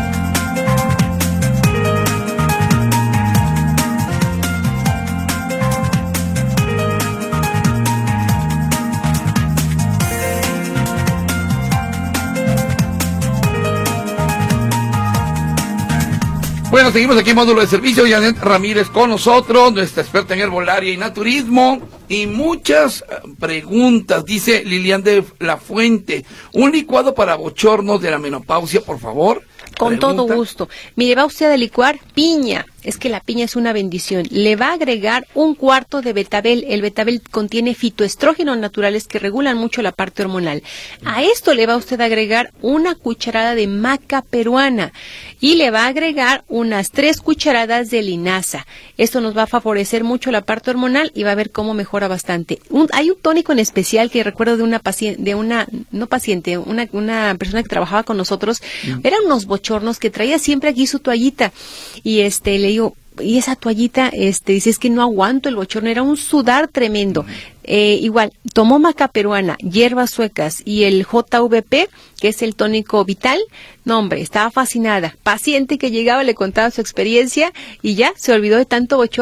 [SPEAKER 2] Bueno, seguimos aquí en Módulo de Servicio. Janet Ramírez con nosotros, nuestra experta en herbolaria y naturismo. Y muchas preguntas, dice Lilian de la Fuente. Un licuado para bochornos de la menopausia, por favor.
[SPEAKER 3] Con todo gusto. Mire, va usted a licuar piña. Es que la piña es una bendición. Le va a agregar 1/4 de betabel. El betabel contiene fitoestrógenos naturales que regulan mucho la parte hormonal. A esto le va usted a agregar 1 cucharada de maca peruana y le va a agregar unas 3 cucharadas de linaza. Esto nos va a favorecer mucho la parte hormonal y va a ver cómo mejora bastante. Hay un tónico en especial que recuerdo de una paciente, una persona que trabajaba con nosotros. Eran unos bochornos que traía siempre aquí su toallita y le digo, y esa toallita, dice, es que no aguanto el bochorno, era un sudar tremendo. Igual, tomó maca peruana, hierbas suecas y el JVP, que es el tónico vital. No, hombre, estaba fascinada. Paciente que llegaba, le contaba su experiencia y ya se olvidó de tanto bochorno.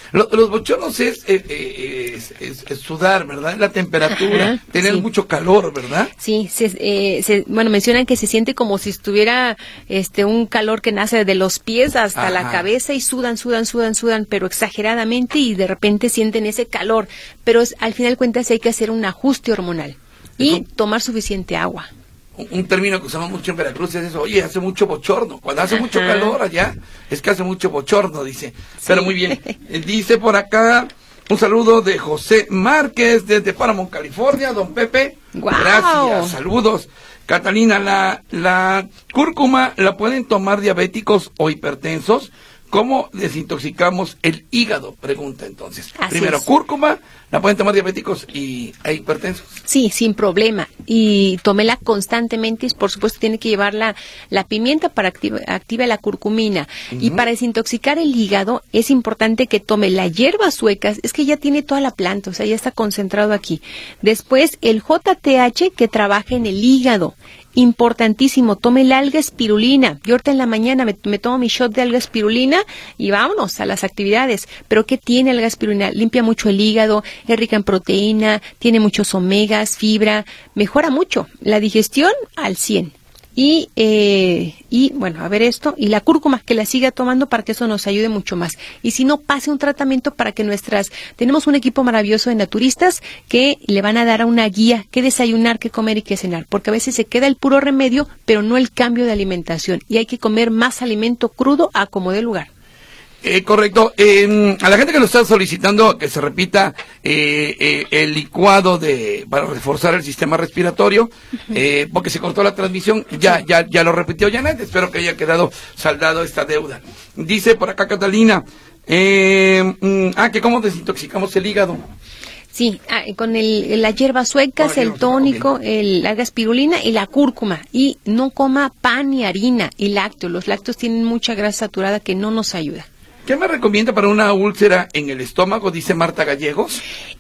[SPEAKER 2] Los bochornos es sudar, ¿verdad? La temperatura,
[SPEAKER 3] ajá,
[SPEAKER 2] tener
[SPEAKER 3] sí.
[SPEAKER 2] mucho calor, ¿verdad?
[SPEAKER 3] Sí, bueno, mencionan que se siente como si estuviera un calor que nace de los pies hasta la cabeza y sudan, pero exageradamente y de repente sienten ese calor. Pero al final de cuentas hay que hacer un ajuste hormonal y tomar suficiente agua.
[SPEAKER 2] Un término que usamos mucho en Veracruz es eso, oye, hace mucho bochorno. Cuando hace mucho calor allá, es que hace mucho bochorno, dice. Sí. Pero muy bien. Dice por acá, un saludo de José Márquez desde Paramount, California. Don Pepe,
[SPEAKER 3] ¡wow!
[SPEAKER 2] Gracias, saludos. Catalina, la cúrcuma la pueden tomar diabéticos o hipertensos. ¿Cómo desintoxicamos el hígado? Pregunta entonces.
[SPEAKER 3] Así
[SPEAKER 2] Primero,
[SPEAKER 3] es.
[SPEAKER 2] Cúrcuma, ¿la pueden tomar diabéticos e hipertensos?
[SPEAKER 3] Sí, sin problema. Y tómela constantemente y por supuesto tiene que llevar la pimienta para active la curcumina. Y para desintoxicar el hígado es importante que tome la hierba sueca, es que ya tiene toda la planta, o sea, ya está concentrado aquí. Después el JTH que trabaja en el hígado. Importantísimo, tome el alga espirulina. Yo ahorita en la mañana me tomo mi shot de alga espirulina y vámonos a las actividades. ¿Pero qué tiene alga espirulina? Limpia mucho el hígado, es rica en proteína, tiene muchos omegas, fibra, mejora mucho la digestión al 100. Y bueno, a ver esto, y la cúrcuma, que la siga tomando para que eso nos ayude mucho más. Y si no, pase un tratamiento para que tenemos un equipo maravilloso de naturistas que le van a dar una guía, qué desayunar, qué comer y qué cenar, porque a veces se queda el puro remedio, pero no el cambio de alimentación, y hay que comer más alimento crudo a como dé lugar.
[SPEAKER 2] Correcto. A la gente que lo está solicitando que se repita el licuado para reforzar el sistema respiratorio, porque se cortó la transmisión, ya lo repitió Janet, espero que haya quedado saldado esta deuda. Dice por acá Catalina, que cómo desintoxicamos el hígado.
[SPEAKER 3] Sí, con las hierbas suecas, el tónico, el alga espirulina y la cúrcuma. Y no coma pan ni harina y lácteos. Los lácteos tienen mucha grasa saturada que no nos ayuda.
[SPEAKER 2] ¿Qué me recomienda para una úlcera en el estómago? Dice Marta Gallegos.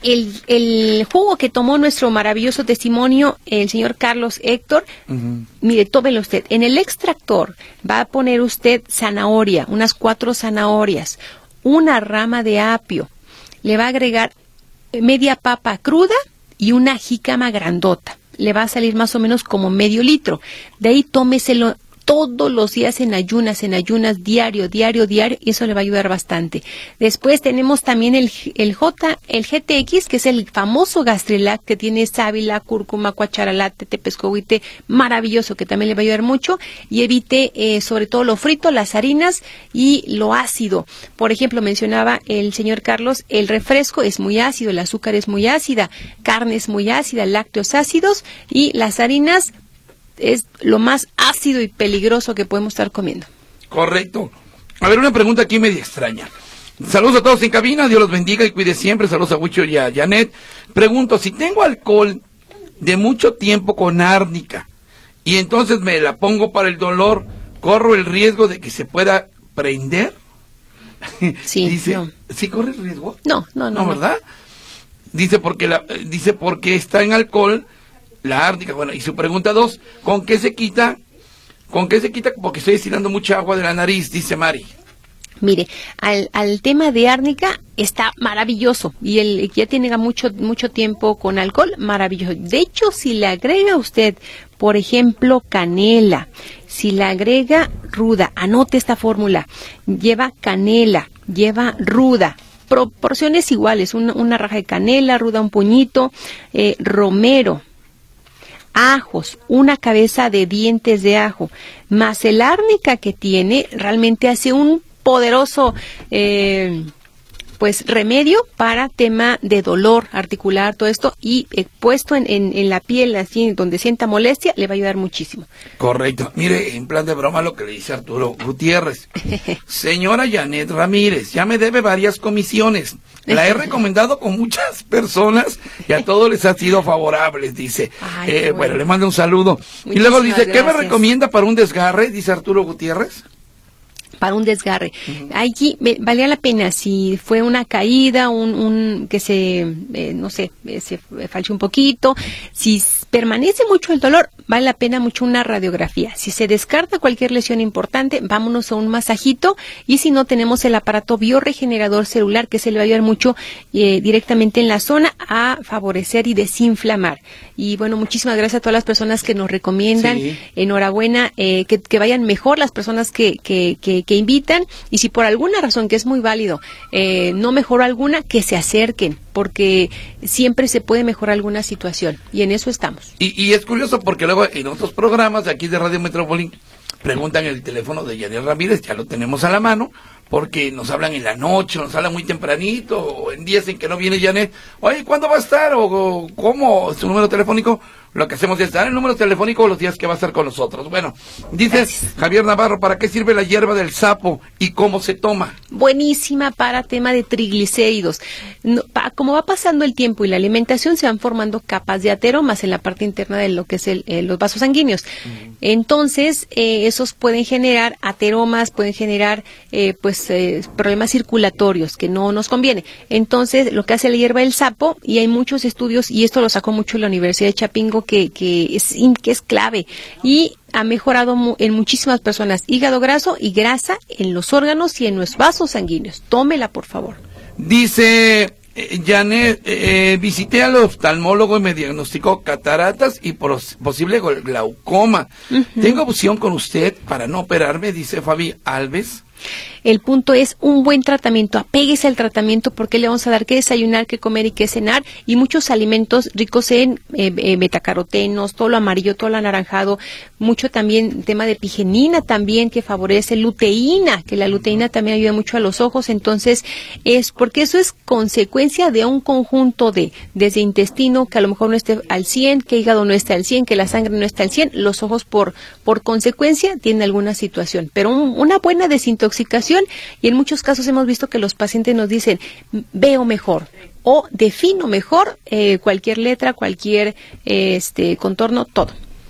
[SPEAKER 3] El jugo que tomó nuestro maravilloso testimonio, el señor Carlos Héctor, mire, tómelo usted. En el extractor va a poner usted zanahoria, unas 4 zanahorias, una rama de apio. Le va a agregar media papa cruda y una jícama grandota. Le va a salir más o menos como medio litro. De ahí tómeselo todos los días en ayunas, diario, y eso le va a ayudar bastante. Después tenemos también el GTX, que es el famoso Gastrilac, que tiene sábila, cúrcuma, cuacharalate, tepescohuite, maravilloso, que también le va a ayudar mucho, y evite sobre todo lo frito, las harinas y lo ácido. Por ejemplo, mencionaba el señor Carlos, el refresco es muy ácido, el azúcar es muy ácida, carne es muy ácida, lácteos ácidos, y las harinas es lo más ácido y peligroso que podemos estar comiendo.
[SPEAKER 2] Correcto. A ver, una pregunta aquí media extraña. Saludos a todos en cabina, Dios los bendiga y cuide siempre. Saludos a Huicho y a Janet. Pregunto, si tengo alcohol de mucho tiempo con árnica y entonces me la pongo para el dolor, ¿corro el riesgo de que se pueda prender?
[SPEAKER 3] Sí,
[SPEAKER 2] dice,
[SPEAKER 3] no.
[SPEAKER 2] ¿Sí corre el riesgo?
[SPEAKER 3] No,
[SPEAKER 2] ¿verdad? Dice porque está en alcohol la árnica. Bueno, y su pregunta 2, ¿con qué se quita? Porque estoy estirando mucha agua de la nariz, dice Mari.
[SPEAKER 3] Mire, al tema de árnica está maravilloso y el ya tiene mucho tiempo con alcohol, maravilloso. De hecho, si le agrega usted, por ejemplo, canela, si le agrega ruda, anote esta fórmula, lleva canela, lleva ruda, proporciones iguales, una raja de canela, ruda un puñito, romero, ajos, una cabeza de dientes de ajo, más el árnica que tiene, realmente hace un poderoso remedio para tema de dolor articular, todo esto, y puesto en la piel, así donde sienta molestia, le va a ayudar muchísimo.
[SPEAKER 2] Correcto. Mire, en plan de broma lo que le dice Arturo Gutiérrez. Señora Janet Ramírez, ya me debe varias comisiones. La he recomendado con muchas personas y a todos les ha sido favorables, dice. Ay, bueno, le mando un saludo. Muchísimas y luego dice, ¿qué me recomienda para un desgarre? Dice Arturo Gutiérrez.
[SPEAKER 3] Para un desgarre. Allí valía la pena si fue una caída, que se falchó un poquito, si permanece mucho el dolor, vale la pena mucho una radiografía. Si se descarta cualquier lesión importante, vámonos a un masajito, y si no, tenemos el aparato bioregenerador celular, que se le va a ayudar mucho directamente en la zona a favorecer y desinflamar. Y bueno, muchísimas gracias a todas las personas que nos recomiendan.
[SPEAKER 2] Sí.
[SPEAKER 3] Enhorabuena, que vayan mejor las personas que invitan, y si por alguna razón, que es muy válido, no mejoró alguna, que se acerquen, porque siempre se puede mejorar alguna situación, y en eso estamos.
[SPEAKER 2] Y es curioso porque luego en otros programas de aquí de Radio Metrópoli preguntan el teléfono de Janet Ramírez, ya lo tenemos a la mano, porque nos hablan en la noche, nos hablan muy tempranito, o en días en que no viene Janet. Oye, ¿cuándo va a estar? O ¿cómo? ¿Su número telefónico? Lo que hacemos es dar el número telefónico los días que va a estar con nosotros. Bueno, dice
[SPEAKER 3] Gracias.
[SPEAKER 2] Javier Navarro, ¿para qué sirve la hierba del sapo y cómo se toma?
[SPEAKER 3] Buenísima para tema de triglicéridos. Como va pasando el tiempo y la alimentación, se van formando capas de ateromas en la parte interna de lo que es los vasos sanguíneos. Entonces, esos pueden generar ateromas, pueden generar problemas circulatorios que no nos conviene. Entonces, lo que hace la hierba del sapo, y hay muchos estudios, y esto lo sacó mucho la Universidad de Chapingo, que es clave, y ha mejorado en muchísimas personas hígado graso y grasa en los órganos y en los vasos sanguíneos. Tómela, por favor.
[SPEAKER 2] Dice Janet, visité al oftalmólogo y me diagnosticó cataratas y posible glaucoma. ¿Tengo opción con usted para no operarme? Dice Fabi Alves.
[SPEAKER 3] El punto es un buen tratamiento, apéguese al tratamiento, porque le vamos a dar que desayunar, que comer y que cenar, y muchos alimentos ricos en betacarotenos, todo lo amarillo, todo lo anaranjado, mucho también tema de epigenina también, que favorece luteína, que la luteína también ayuda mucho a los ojos. Entonces, es porque eso es consecuencia de un conjunto desde intestino, que a lo mejor no esté al 100, que hígado no esté al 100, que la sangre no está al 100, los ojos por consecuencia tienen alguna situación, pero una buena desintoxicación. Y en muchos casos hemos visto que los pacientes nos dicen, veo mejor o defino mejor cualquier letra, cualquier contorno, todo.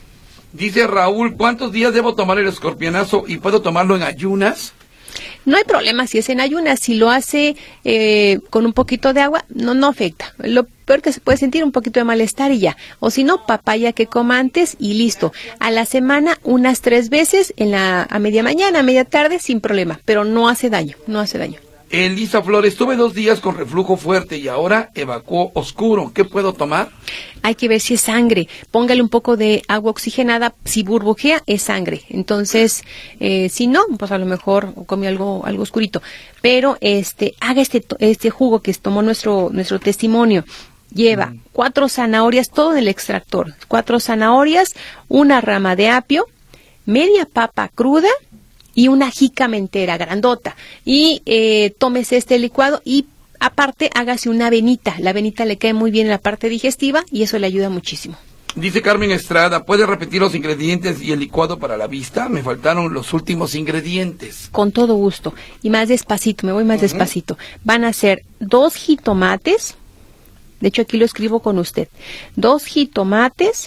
[SPEAKER 2] Dice Raúl, ¿cuántos días debo tomar el escorpionazo y puedo tomarlo en ayunas?
[SPEAKER 3] No hay problema si es en ayunas, si lo hace con un poquito de agua, no afecta. Lo peor que se puede sentir un poquito de malestar y ya. O si no, papaya que coma antes y listo. A la semana unas 3 veces, a media mañana, a media tarde, sin problema. Pero no hace daño, no hace daño.
[SPEAKER 2] Elisa Flores, tuve 2 días con reflujo fuerte y ahora evacuó oscuro. ¿Qué puedo tomar?
[SPEAKER 3] Hay que ver si es sangre. Póngale un poco de agua oxigenada. Si burbujea, es sangre. Entonces, si no, pues a lo mejor come algo oscurito. Pero haga este jugo que tomó nuestro testimonio. Lleva 4 zanahorias, todo en el extractor. 4 zanahorias, una rama de apio, media papa cruda y una jícama entera, grandota. Y tómese este licuado y aparte hágase una avenita. La avenita le cae muy bien en la parte digestiva y eso le ayuda muchísimo.
[SPEAKER 2] Dice Carmen Estrada, ¿puede repetir los ingredientes y el licuado para la vista? Me faltaron los últimos ingredientes.
[SPEAKER 3] Con todo gusto. Y más despacito, me voy más despacito. Van a ser 2 jitomates. De hecho, aquí lo escribo con usted. 2 jitomates,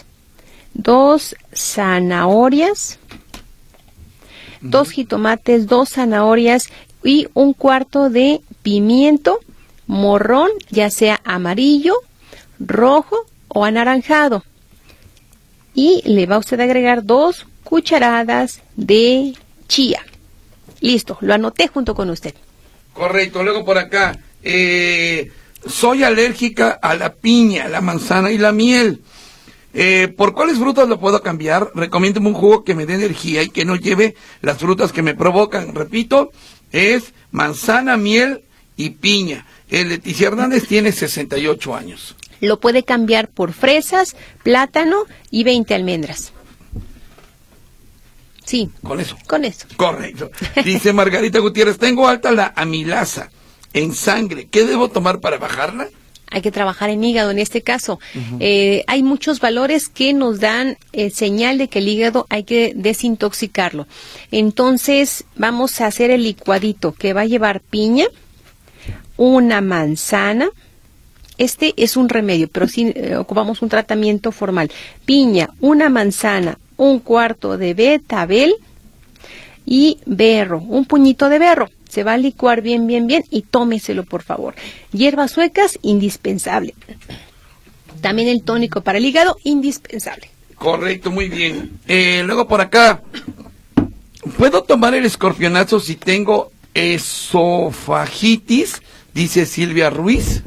[SPEAKER 3] 2 zanahorias, 2 jitomates, 2 zanahorias y 1/4 de pimiento morrón, ya sea amarillo, rojo o anaranjado. Y le va usted a agregar 2 cucharadas de chía. Listo, lo anoté junto con usted.
[SPEAKER 2] Correcto, luego por acá. Soy alérgica a la piña, la manzana y la miel. ¿Por cuáles frutas lo puedo cambiar? Recomiéndeme un jugo que me dé energía y que no lleve las frutas que me provocan. Repito, es manzana, miel y piña. Leticia Hernández tiene 68 años.
[SPEAKER 3] Lo puede cambiar por fresas, plátano y 20 almendras. Sí.
[SPEAKER 2] ¿Con eso?
[SPEAKER 3] Con eso.
[SPEAKER 2] Correcto. Dice Margarita Gutiérrez, tengo alta la amilasa en sangre. ¿Qué debo tomar para bajarla?
[SPEAKER 3] Hay que trabajar en hígado en este caso. Hay muchos valores que nos dan señal de que el hígado hay que desintoxicarlo. Entonces vamos a hacer el licuadito que va a llevar piña, una manzana. Este es un remedio, pero sí ocupamos un tratamiento formal. Piña, una manzana, 1/4 de betabel y berro, un puñito de berro. Se va a licuar bien y tómeselo, por favor. Hierbas suecas, indispensable. También el tónico para el hígado, indispensable.
[SPEAKER 2] Correcto, muy bien. Luego por acá, ¿puedo tomar el escorpionazo si tengo esofagitis? Dice Silvia Ruiz.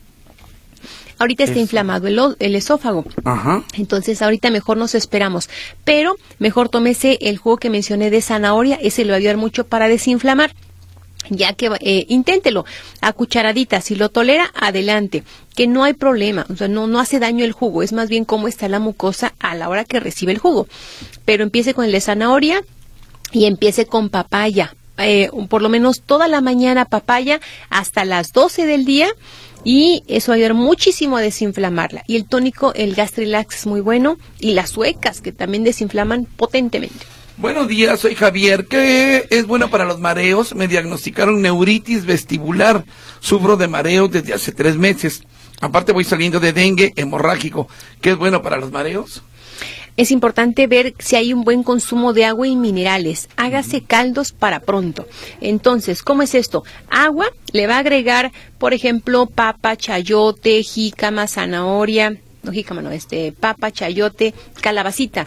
[SPEAKER 3] Ahorita está inflamado el esófago.
[SPEAKER 2] Ajá.
[SPEAKER 3] Entonces ahorita mejor nos esperamos. Pero mejor tómese el jugo que mencioné de zanahoria. Ese le va a ayudar mucho para desinflamar. Ya que inténtelo a cucharaditas. Si lo tolera, adelante. Que no hay problema. O sea, no hace daño el jugo. Es más bien cómo está la mucosa a la hora que recibe el jugo. Pero empiece con el de zanahoria y empiece con papaya. Por lo menos toda la mañana papaya hasta las 12 del día. Y eso va a ayudar muchísimo a desinflamarla. Y el tónico, el Gastrilax es muy bueno. Y las suecas, que también desinflaman potentemente.
[SPEAKER 2] Buenos días, soy Javier. ¿Qué es bueno para los mareos? Me diagnosticaron neuritis vestibular. Sufro de mareos desde hace 3 meses. Aparte voy saliendo de dengue hemorrágico. ¿Qué es bueno para los mareos?
[SPEAKER 3] Es importante ver si hay un buen consumo de agua y minerales. Hágase caldos para pronto. Entonces, ¿cómo es esto? Agua, le va a agregar, por ejemplo, papa, chayote, jícama, zanahoria, papa, chayote, calabacita,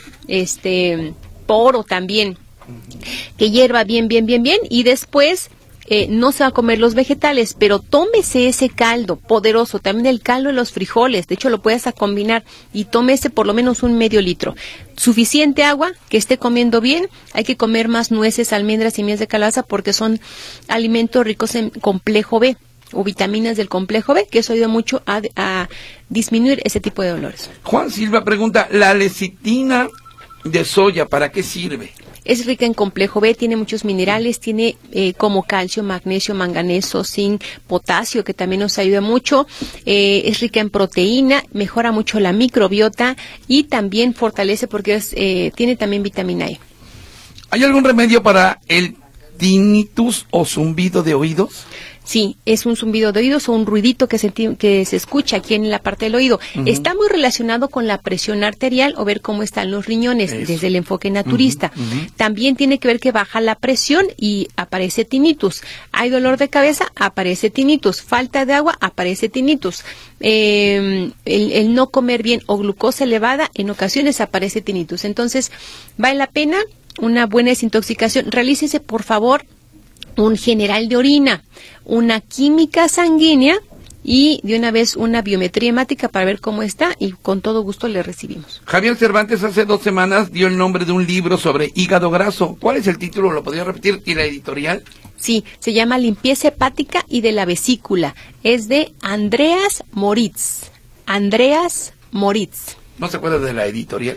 [SPEAKER 3] poro también, que hierva bien, y después no se va a comer los vegetales, pero tómese ese caldo poderoso, también el caldo de los frijoles, de hecho lo puedes combinar y tómese por lo menos un medio litro. Suficiente agua, que esté comiendo bien, hay que comer más nueces, almendras y miel de calabaza porque son alimentos ricos en complejo B o vitaminas del complejo B, que eso ayuda mucho a disminuir ese tipo de dolores.
[SPEAKER 2] Juan Silva pregunta, ¿la lecitina de soya para qué sirve?
[SPEAKER 3] Es rica en complejo B, tiene muchos minerales, tiene como calcio, magnesio, manganeso, zinc, potasio, que también nos ayuda mucho. Es rica en proteína, mejora mucho la microbiota y también fortalece porque tiene también vitamina E.
[SPEAKER 2] ¿Hay algún remedio para el tinnitus o zumbido de oídos?
[SPEAKER 3] Sí, es un zumbido de oídos o un ruidito que se escucha aquí en la parte del oído. Uh-huh. Está muy relacionado con la presión arterial o ver cómo están los riñones. Eso. Desde el enfoque naturista. Uh-huh. También tiene que ver que baja la presión y aparece tinnitus. Hay dolor de cabeza, aparece tinnitus. Falta de agua, aparece tinnitus. El no comer bien o glucosa elevada, en ocasiones aparece tinnitus. Entonces, vale la pena una buena desintoxicación. Realícese, por favor, un general de orina, una química sanguínea y de una vez una biometría hemática para ver cómo está y con todo gusto le recibimos.
[SPEAKER 2] Javier Cervantes hace 2 semanas dio el nombre de un libro sobre hígado graso. ¿Cuál es el título? ¿Lo podría repetir? ¿Y la editorial?
[SPEAKER 3] Sí, se llama Limpieza hepática y de la vesícula. Es de Andreas Moritz. Andreas Moritz.
[SPEAKER 2] ¿No se acuerda de la editorial?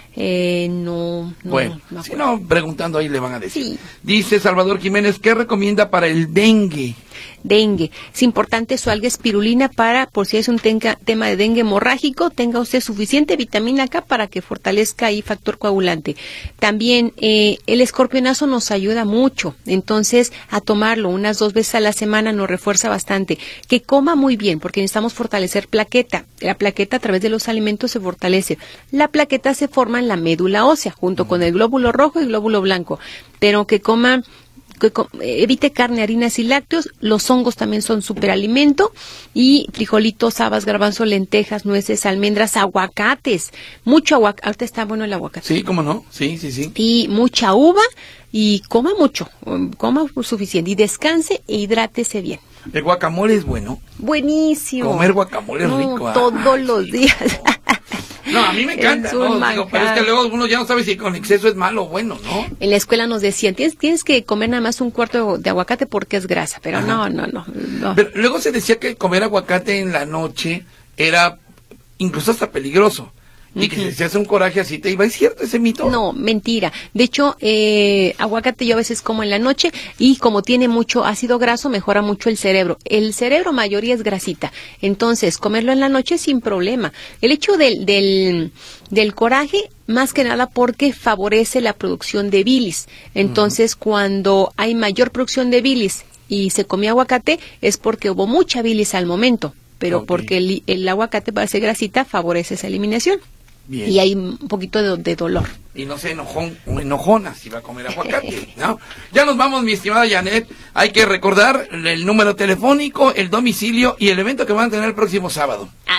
[SPEAKER 3] No.
[SPEAKER 2] Bueno,
[SPEAKER 3] no
[SPEAKER 2] si no, preguntando ahí le van a decir.
[SPEAKER 3] Sí.
[SPEAKER 2] Dice Salvador Jiménez, ¿qué recomienda para el dengue?
[SPEAKER 3] Dengue. Es importante su alga espirulina para, por si es un tema de dengue hemorrágico, tenga usted suficiente vitamina K para que fortalezca ahí factor coagulante. También el escorpionazo nos ayuda mucho, entonces a tomarlo unas 2 veces a la semana nos refuerza bastante. Que coma muy bien, porque necesitamos fortalecer plaqueta. La plaqueta a través de los alimentos se fortalece. La plaqueta se forma en la médula ósea, junto con el glóbulo rojo y glóbulo blanco, pero que coma... evite carne, harinas y lácteos. Los hongos también son superalimento y frijolitos, habas, garbanzo, lentejas, nueces, almendras, aguacates, mucho aguacate. Ahorita está bueno el aguacate.
[SPEAKER 2] Sí, cómo no, sí.
[SPEAKER 3] Y mucha uva y coma mucho, coma suficiente y descanse e hidrátese bien.
[SPEAKER 2] El guacamole es bueno.
[SPEAKER 3] Buenísimo.
[SPEAKER 2] Comer guacamole es rico.
[SPEAKER 3] Todos los días.
[SPEAKER 2] No, a mí me encanta, ¿no? Digo, pero es que luego uno ya no sabe si con exceso es malo o bueno, ¿no?
[SPEAKER 3] En la escuela nos decían, tienes que comer nada más 1/4 de aguacate porque es grasa, pero no.
[SPEAKER 2] Pero luego se decía que comer aguacate en la noche era incluso hasta peligroso. Y que si hace un coraje así te iba. ¿Es cierto ese mito?
[SPEAKER 3] No, mentira. De hecho, aguacate yo a veces como en la noche y como tiene mucho ácido graso, mejora mucho el cerebro. El cerebro mayoría es grasita. Entonces, comerlo en la noche sin problema. El hecho del coraje, más que nada porque favorece la producción de bilis. Entonces, cuando hay mayor producción de bilis y se comió aguacate, es porque hubo mucha bilis al momento. Pero porque el aguacate, para ser grasita, favorece esa eliminación. Bien. Y hay un poquito de dolor.
[SPEAKER 2] Y no se enojona si va a comer aguacate, ¿no? Ya nos vamos, mi estimada Janet. Hay que recordar el número telefónico, el domicilio y el evento que van a tener el próximo sábado.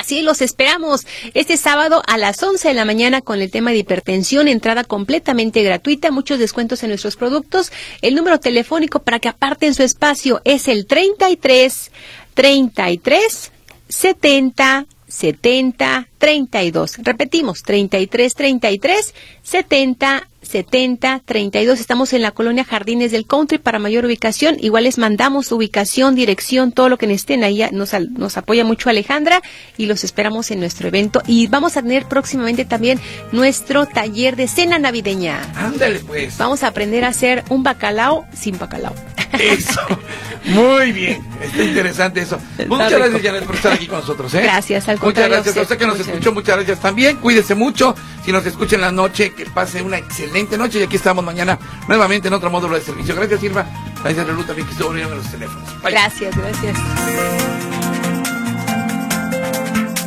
[SPEAKER 3] Así los esperamos este sábado a las 11 de la mañana con el tema de hipertensión, entrada completamente gratuita, muchos descuentos en nuestros productos. El número telefónico para que aparten su espacio es el 33 70 70 32. Repetimos, 33 70 32. Estamos en la colonia Jardines del Country. Para mayor ubicación, igual les mandamos ubicación, dirección, todo lo que necesiten. Ahí nos apoya mucho Alejandra y los esperamos en nuestro evento. Y vamos a tener próximamente también nuestro taller de cena navideña.
[SPEAKER 2] Ándale, pues.
[SPEAKER 3] Vamos a aprender a hacer un bacalao sin bacalao.
[SPEAKER 2] Eso. Muy bien. Está interesante eso. Muchas gracias, Janet, por estar aquí con nosotros.
[SPEAKER 3] Gracias, al
[SPEAKER 2] Muchas
[SPEAKER 3] contrario.
[SPEAKER 2] gracias a usted que nos escuchó. Muchas gracias también. Cuídese mucho. Si nos escucha en la noche, que pase una excelente noche. Y aquí estamos mañana nuevamente en otro módulo de servicio. Gracias, Irma. Gracias, Lulu, también que estuvo abriendo los teléfonos. Bye.
[SPEAKER 3] Gracias.